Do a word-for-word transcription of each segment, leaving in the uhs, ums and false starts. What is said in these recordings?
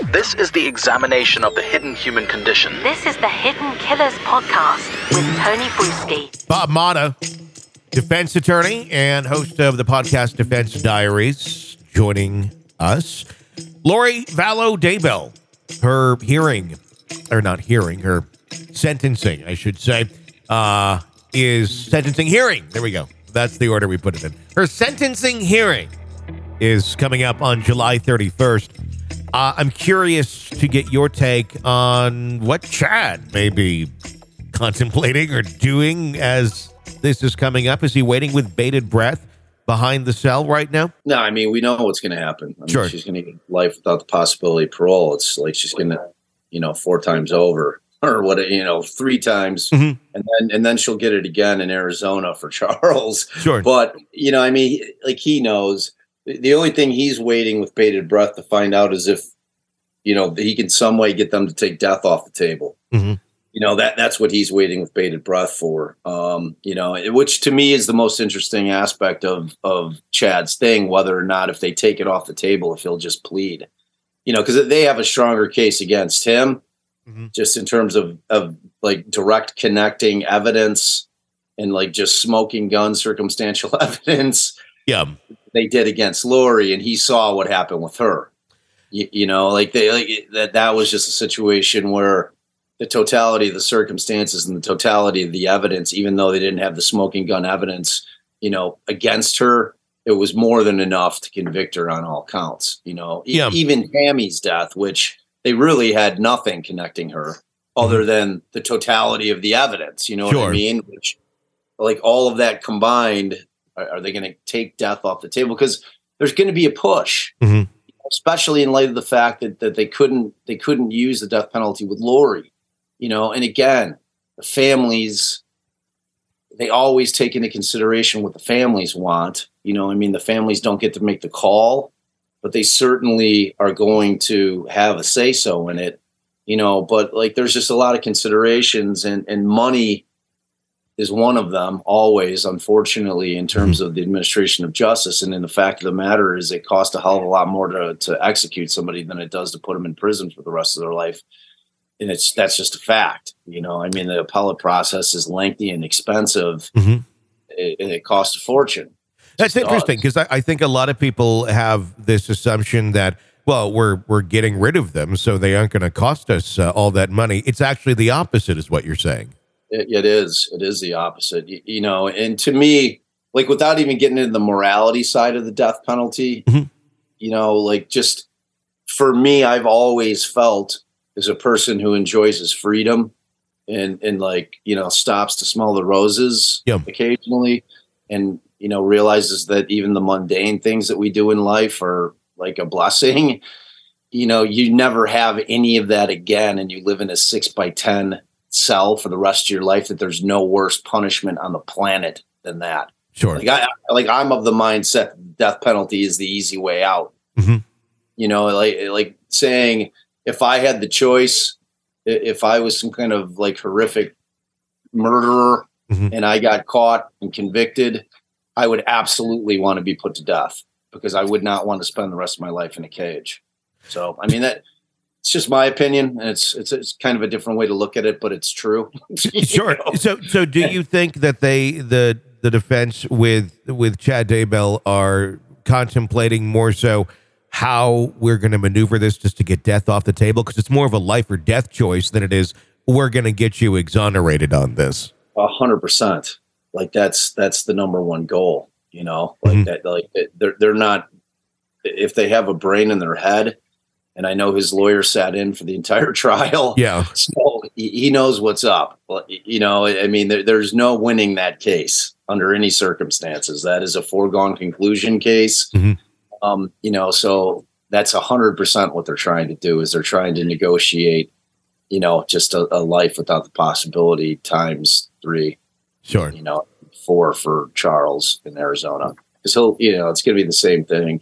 This is the examination of the hidden human condition. This is the Hidden Killers podcast with Tony Bruschi. Bob Motta, defense attorney and host of the podcast Defense Diaries, joining us. Lori Vallow Daybell, her hearing, or not hearing, her sentencing, I should say, uh, is sentencing hearing. There we go. That's the order we put it in. Her sentencing hearing is coming up on July thirty-first. Uh, I'm curious to get your take on what Chad may be contemplating or doing as this is coming up. Is he waiting with bated breath behind the cell right now? No, I mean, we know what's going to happen. I mean, sure. She's going to get life without the possibility of parole. It's like she's going to, you know, four times over or what, you know, three times. Mm-hmm. And then and then she'll get it again in Arizona for Charles. Sure. But, you know, I mean, like he knows. The only thing he's waiting with bated breath to find out is if, you know, he can some way get them to take death off the table. Mm-hmm. You know, that that's what he's waiting with bated breath for. Um, you know, which to me is the most interesting aspect of of Chad's thing, whether or not if they take it off the table, if he'll just plead. You know, because they have a stronger case against him, mm-hmm. just in terms of of like direct connecting evidence and like just smoking gun circumstantial evidence. Yeah. They did against Lori, and he saw what happened with her. You, you know, like they like that. That was just a situation where the totality of the circumstances and the totality of the evidence, even though they didn't have the smoking gun evidence, you know, against her, it was more than enough to convict her on all counts. You know, yeah. e- even Tammy's death, which they really had nothing connecting her mm-hmm. other than the totality of the evidence. You know sure. what I mean? Which, like all of that combined. Are they going to take death off the table? Because there's going to be a push, mm-hmm. especially in light of the fact that, that they couldn't they couldn't use the death penalty with Lori, you know. And again, the families, they always take into consideration what the families want. You know, I mean, the families don't get to make the call, but they certainly are going to have a say so in it, you know. But like, there's just a lot of considerations, and and money is one of them always, unfortunately, in terms of the administration of justice. And then the fact of the matter is it costs a hell of a lot more to, to execute somebody than it does to put them in prison for the rest of their life. And it's, that's just a fact. You know, I mean, the appellate process is lengthy and expensive, mm-hmm. it, and it costs a fortune. That's interesting, because I, I think a lot of people have this assumption that, well, we're, we're getting rid of them, so they aren't going to cost us uh, all that money. It's actually the opposite is what you're saying. It, it is. It is the opposite, you, you know, and to me, like without even getting into the morality side of the death penalty, mm-hmm. you know, like just for me, I've always felt as a person who enjoys his freedom and, and like, you know, stops to smell the roses yeah. occasionally and, you know, realizes that even the mundane things that we do in life are like a blessing. You know, you never have any of that again. And you live in a six by ten cell for the rest of your life, that there's no worse punishment on the planet than that. Sure. Like, I, like I'm of the mindset that death penalty is the easy way out. Mm-hmm. You know, like, like saying if I had the choice, if I was some kind of like horrific murderer mm-hmm. and I got caught and convicted, I would absolutely want to be put to death because I would not want to spend the rest of my life in a cage. So, I mean, that, it's just my opinion, and it's it's it's kind of a different way to look at it, but it's true. Sure. know? So so do you think that they the the defense with with Chad Daybell are contemplating more so how we're going to maneuver this just to get death off the table? Because it's more of a life or death choice than it is we're going to get you exonerated on this. A hundred percent. Like that's that's the number one goal. You know, like mm-hmm. that. Like they're they're not. If they have a brain in their head. And I know his lawyer sat in for the entire trial. Yeah. So he knows what's up. You know, I mean, there, there's no winning that case under any circumstances. That is a foregone conclusion case. Mm-hmm. Um, you know, so that's one hundred percent what they're trying to do is they're trying to negotiate, you know, just a, a life without the possibility times three. Sure. You know, four for Charles in Arizona. Because he'll, you know, it's going to be the same thing.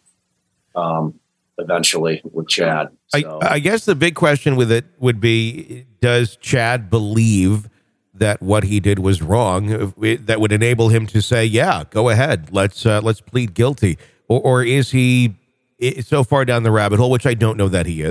Um, eventually with Chad. So. I, I guess the big question with it would be, does Chad believe that what he did was wrong? That would enable him to say, yeah, go ahead. Let's uh, let's plead guilty. Or, or is he so far down the rabbit hole, which I don't know that he is,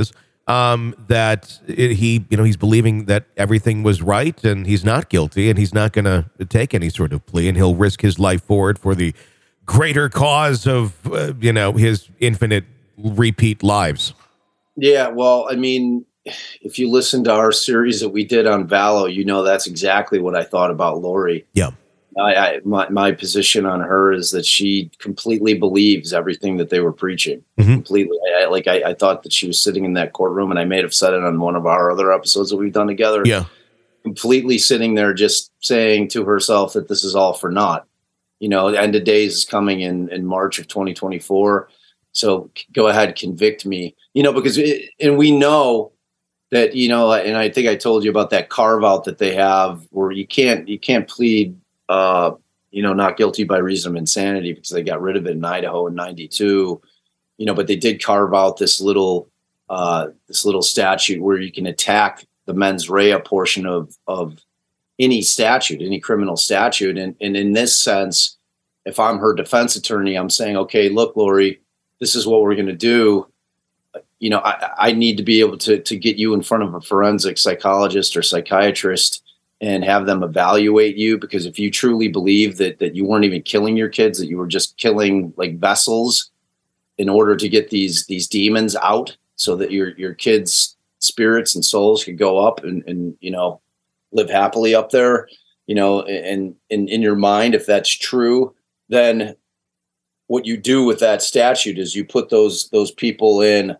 um, that it, he, you know, he's believing that everything was right and he's not guilty and he's not going to take any sort of plea and he'll risk his life for it for the greater cause of, uh, you know, his infinite repeat lives. Yeah, well, I mean, if you listen to our series that we did on Vallow, you know that's exactly what I thought about Lori. Yeah. I, I my, my position on her is that she completely believes everything that they were preaching. Mm-hmm. Completely. I, like I, I thought that she was sitting in that courtroom, and I may have said it on one of our other episodes that we've done together. Yeah. Completely sitting there just saying to herself that this is all for naught. You know, the end of days is coming in, in March of twenty twenty-four. So go ahead, convict me. You know, because, it, and we know that, you know, and I think I told you about that carve out that they have where you can't, you can't plead, uh, you know, not guilty by reason of insanity because they got rid of it in Idaho in ninety-two, you know, but they did carve out this little, uh, this little statute where you can attack the mens rea portion of, of any statute, any criminal statute. And, and in this sense, if I'm her defense attorney, I'm saying, okay, look, Lori, this is what we're going to do. You know, I, I need to be able to, to get you in front of a forensic psychologist or psychiatrist and have them evaluate you, because if you truly believe that that you weren't even killing your kids, that you were just killing like vessels in order to get these these demons out so that your your kids' spirits and souls could go up and, and you know, live happily up there, you know, and, and in your mind, if that's true, then what you do with that statute is you put those those people in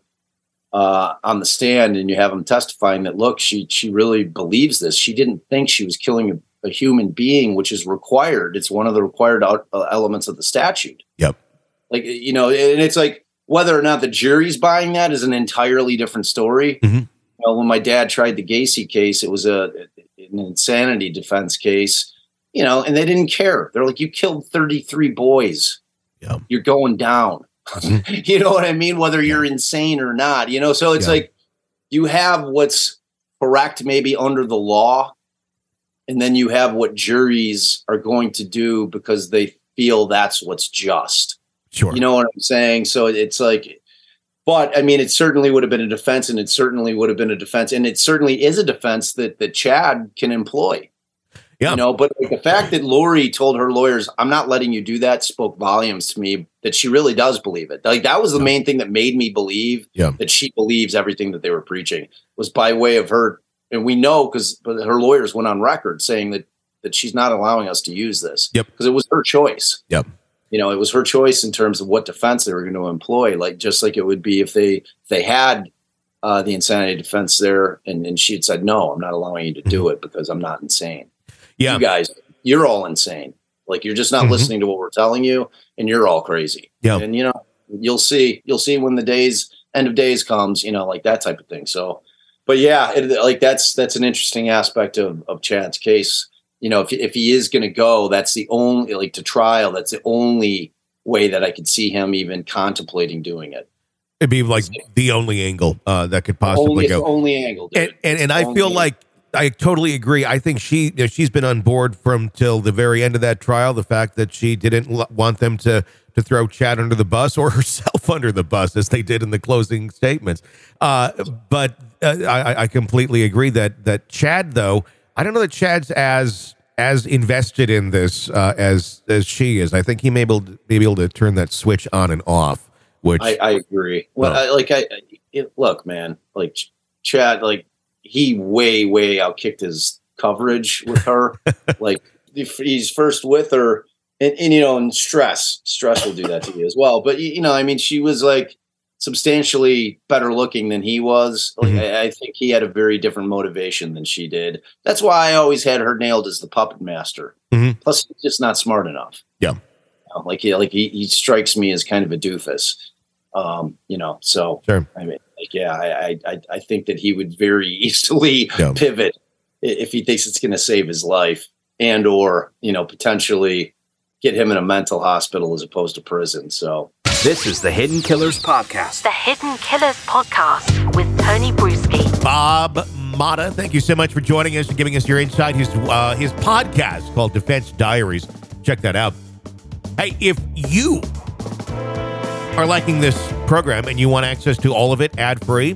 Uh, on the stand and you have them testifying that, look, she she really believes this. She didn't think she was killing a, a human being, which is required. It's one of the required out, uh, elements of the statute. Yep. Like, you know, and it's like whether or not the jury's buying that is an entirely different story. Mm-hmm. You know, when my dad tried the Gacy case, it was a an insanity defense case, you know, and they didn't care. They're like, you killed thirty-three boys. Yep. You're going down. You know what I mean? Whether you're insane or not, you know, so it's yeah. like you have what's correct maybe under the law, and then you have what juries are going to do because they feel that's what's just. Sure. You know what I'm saying? So it's like, but I mean, it certainly would have been a defense, and it certainly would have been a defense, and it certainly is a defense that, that Chad can employ. Yeah. You know, but like the fact that Lori told her lawyers, I'm not letting you do that, spoke volumes to me that she really does believe it. Like that was the yeah. main thing that made me believe yeah. that she believes everything that they were preaching was by way of her. And we know because her lawyers went on record saying that, that she's not allowing us to use this because yep. it was her choice. Yep. You know, it was her choice in terms of what defense they were going to employ. Like, just like it would be if they, if they had uh, the insanity defense there and, and she had said, no, I'm not allowing you to do it because I'm not insane. Yeah. You guys, you're all insane. Like you're just not mm-hmm. listening to what we're telling you, and you're all crazy. Yeah. And you know, you'll see, you'll see when the days end of days comes, you know, like that type of thing. So, but yeah, it, like that's that's an interesting aspect of of Chad's case. You know, if if he is going to go, that's the only like to trial. That's the only way that I could see him even contemplating doing it. It'd be like the only angle uh, that could possibly only, go. It's the only angle, dude. And and, and I only feel angle. like. I totally agree. I think she you know, she's been on board from till the very end of that trial. The fact that she didn't l- want them to to throw Chad under the bus or herself under the bus, as they did in the closing statements. Uh, but uh, I, I completely agree that that Chad, though, I don't know that Chad's as as invested in this uh, as as she is. I think he may be able to, may be able to turn that switch on and off. Which I, I agree. Well, well I, like I it, look, man, like Chad, like. He way, way outkicked his coverage with her. Like he's first with her and, and, you know, and stress, stress will do that to you as well. But, you know, I mean, she was like substantially better looking than he was. Like, mm-hmm. I, I think he had a very different motivation than she did. That's why I always had her nailed as the puppet master. Mm-hmm. Plus he's just not smart enough. Yeah. You know, like, he, like he, he strikes me as kind of a doofus. Um, you know, so sure. I mean, like, yeah, I, I, I think that he would very easily yeah. pivot if he thinks it's going to save his life and, or, you know, potentially get him in a mental hospital as opposed to prison. So this is the Hidden Killers Podcast. The Hidden Killers Podcast with Tony Bruschi. Bob Motta, thank you so much for joining us and giving us your insight. His, uh, his podcast called Defense Diaries. Check that out. Hey, if you are liking this program and you want access to all of it ad-free,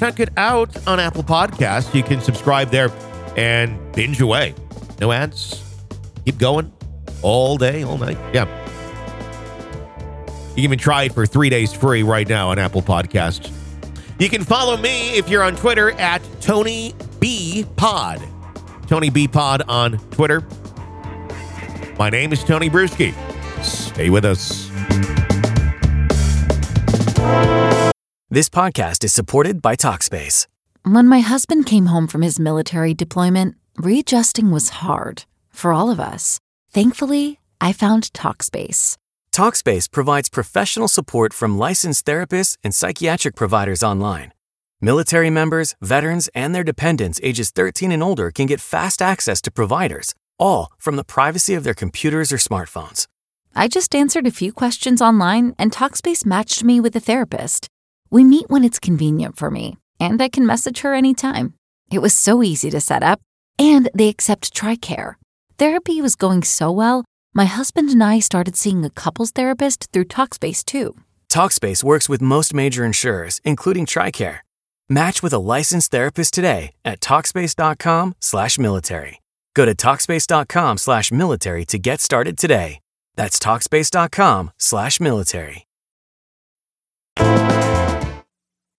check it out on Apple Podcasts. You can subscribe there and binge away. No ads. Keep going all day, all night. Yeah. You can even try it for three days free right now on Apple Podcasts. You can follow me if you're on Twitter at Tony B Pod. Tony B Pod on Twitter. My name is Tony Bruschi. Stay with us. This podcast is supported by Talkspace. When my husband came home from his military deployment, readjusting was hard for all of us. Thankfully, I found Talkspace. Talkspace provides professional support from licensed therapists and psychiatric providers online. Military members, veterans, and their dependents ages thirteen and older can get fast access to providers, all from the privacy of their computers or smartphones. I just answered a few questions online, and Talkspace matched me with a therapist. We meet when it's convenient for me, and I can message her anytime. It was so easy to set up, and they accept TRICARE. Therapy was going so well, my husband and I started seeing a couples therapist through Talkspace too. Talkspace works with most major insurers, including TRICARE. Match with a licensed therapist today at Talkspace.com slash military. Go to Talkspace.com slash military to get started today. That's Talkspace.com slash military.